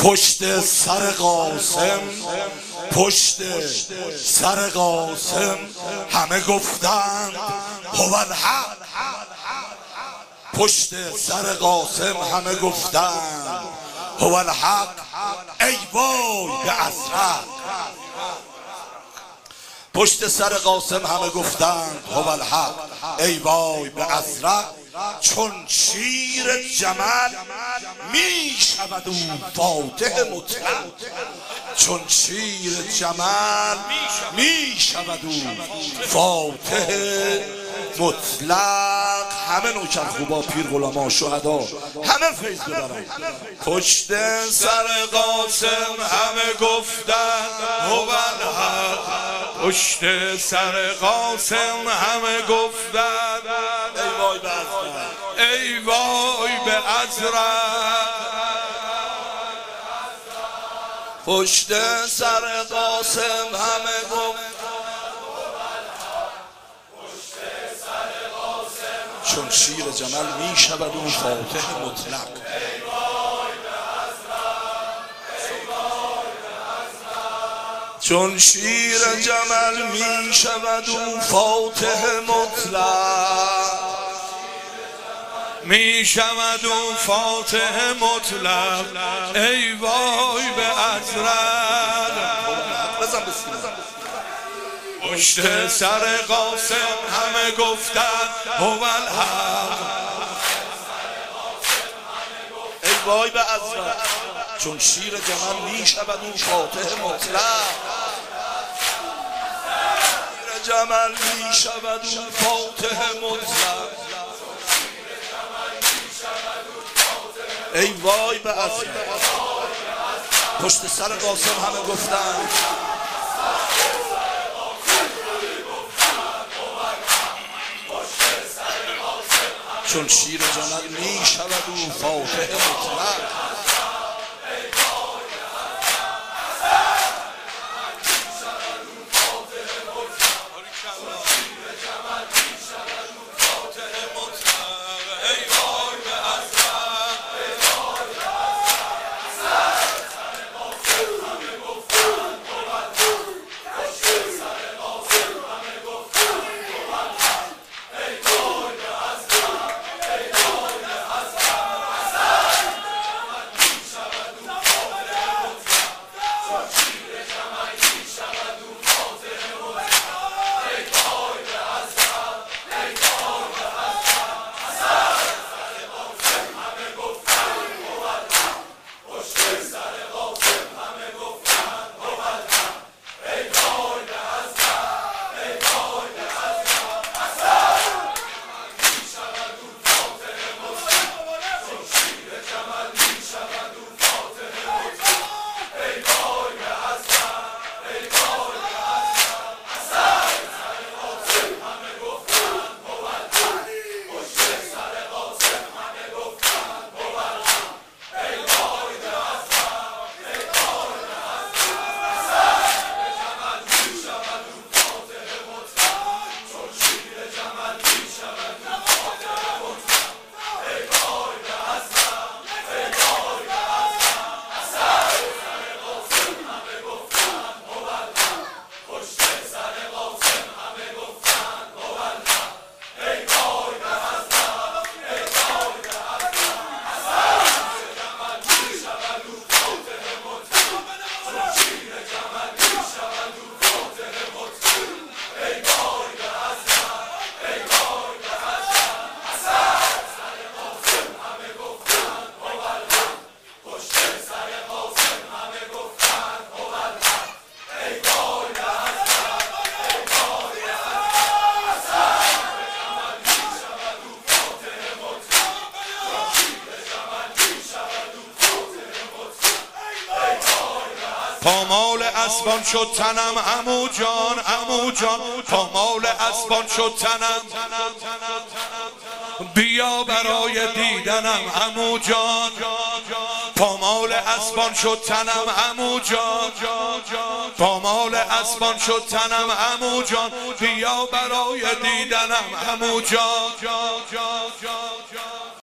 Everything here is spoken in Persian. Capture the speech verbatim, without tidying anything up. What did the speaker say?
پشت سر قاسم، پشت سر قاسم همه گفتند هو الحق. پشت سر قاسم همه گفتند هو الحق. ای وای به ازرق. پشت سر قاسم همه گفتند هو الحق. ای وای به ازرق. چون شیر جمل می شود او فاتح مطلق. چون شیر جمل می شود او فاتح مطلق. همه نوکر خوبا، پیر غلاما، شهدا، همه فیض ببرن. پشت سر قاسم همه گفتند هو الحق. پشت سر قاسم همه گفتند ای وای به ازرق، ای وای به ازرق. پشت سر قاسم همه گفتند چون شیر جمل می شود اون فاتح مطلق. چون شیر جمل می شود اون فاتح مطلق. می شود اون فاتح مطلق. ای وای به ازرق. پشت سر قاسم همه گفتند هو الحق. ای وای به ازرق. چون شیر جمل می شود اون فاتح مطلق. شیر جمل می شود اون فاتح مطلق. ای وای به ازرق. پشت سر قاسم همه گفتند چون شیر جمل می شود او فاتح مطلق. پامال اسبان شد تنم عمو جان، عمو جان پامال اسبان شد تنم. بیا برای دیدنم عمو جان. پامال اسبان شد تنم عمو جان. پامال اسبان شد تنم عمو جان. بیا برای دیدنم عمو جان.